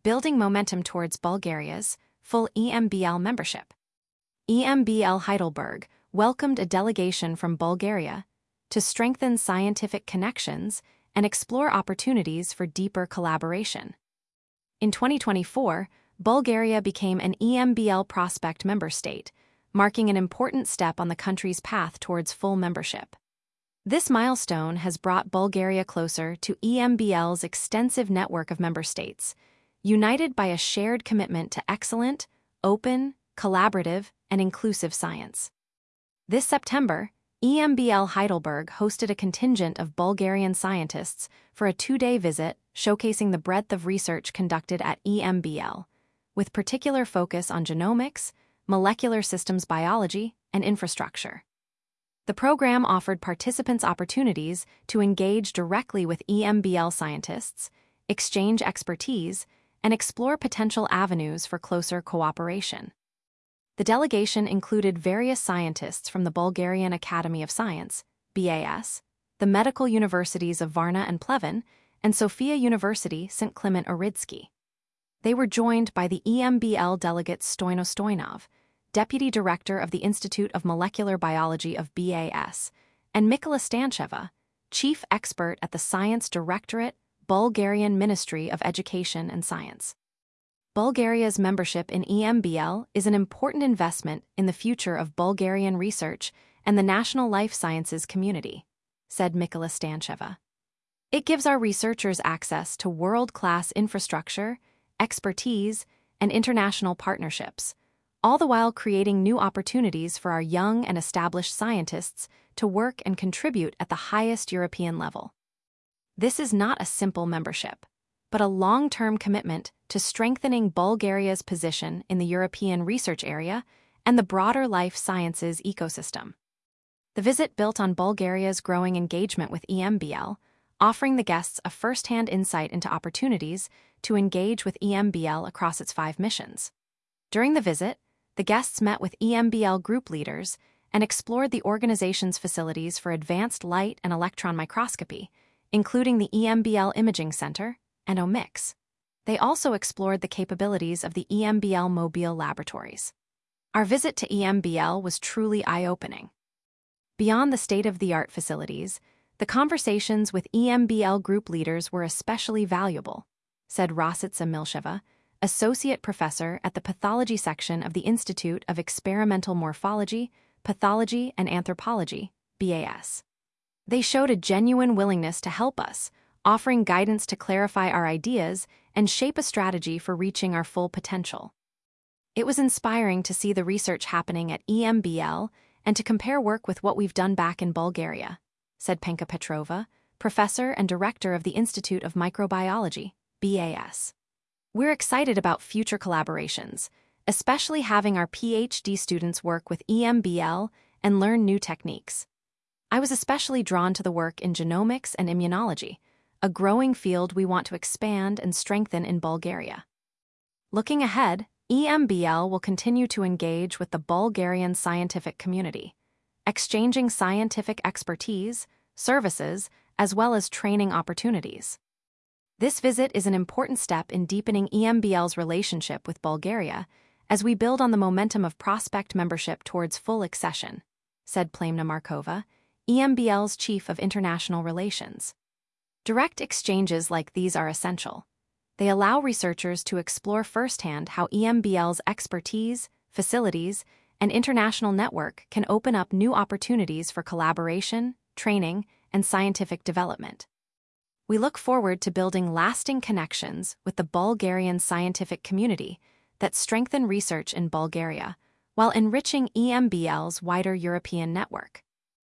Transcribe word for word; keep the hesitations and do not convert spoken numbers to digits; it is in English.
building momentum towards Bulgaria's full E M B L membership. E M B L Heidelberg welcomed a delegation from Bulgaria to strengthen scientific connections and explore opportunities for deeper collaboration. In twenty twenty-four, Bulgaria became an E M B L Prospect member state, marking an important step on the country's path towards full membership. This milestone has brought Bulgaria closer to E M B L's extensive network of member states, united by a shared commitment to excellent, open, collaborative, and inclusive science. This September, E M B L Heidelberg hosted a contingent of Bulgarian scientists for a two-day visit showcasing the breadth of research conducted at E M B L, with particular focus on genomics, molecular systems biology, and infrastructure. The program offered participants opportunities to engage directly with E M B L scientists, exchange expertise, and explore potential avenues for closer cooperation. The delegation included various scientists from the Bulgarian Academy of Science, B A S, the medical universities of Varna and Pleven, and Sofia University Saint Clement Ohridsky. They were joined by the E M B L delegate Stoyno Stoynov, Deputy Director of the Institute of Molecular Biology of B A S, and Mikola Stancheva, Chief Expert at the Science Directorate, Bulgarian Ministry of Education and Science. Bulgaria's membership in E M B L is an important investment in the future of Bulgarian research and the national life sciences community, said Mikola Stancheva. It gives our researchers access to world-class infrastructure, expertise, and international partnerships, all the while creating new opportunities for our young and established scientists to work and contribute at the highest European level. This is not a simple membership, but a long-term commitment to strengthening Bulgaria's position in the European research area and the broader life sciences ecosystem. The visit built on Bulgaria's growing engagement with E M B L, offering the guests a first-hand insight into opportunities to engage with E M B L across its five missions. During the visit, the guests met with E M B L group leaders and explored the organization's facilities for advanced light and electron microscopy, including the E M B L Imaging Center and Omics. They also explored the capabilities of the E M B L Mobile laboratories. Our visit to E M B L was truly eye-opening. Beyond the state-of-the-art facilities, the conversations with E M B L group leaders were especially valuable, said Rositsa Milsheva, Associate Professor at the Pathology Section of the Institute of Experimental Morphology, Pathology, and Anthropology, B A S. They showed a genuine willingness to help us, offering guidance to clarify our ideas and shape a strategy for reaching our full potential. It was inspiring to see the research happening at E M B L and to compare work with what we've done back in Bulgaria, said Penka Petrova, Professor and Director of the Institute of Microbiology, B A S. We're excited about future collaborations, especially having our PhD students work with E M B L and learn new techniques. I was especially drawn to the work in genomics and immunology, a growing field we want to expand and strengthen in Bulgaria. Looking ahead, E M B L will continue to engage with the Bulgarian scientific community, exchanging scientific expertise, services, as well as training opportunities. This visit is an important step in deepening E M B L's relationship with Bulgaria as we build on the momentum of Prospect membership towards full accession, said Plamena Markova, E M B L's Chief of International Relations. Direct exchanges like these are essential. They allow researchers to explore firsthand how E M B L's expertise, facilities, and international network can open up new opportunities for collaboration, training, and scientific development. We look forward to building lasting connections with the Bulgarian scientific community that strengthen research in Bulgaria while enriching E M B L's wider European network.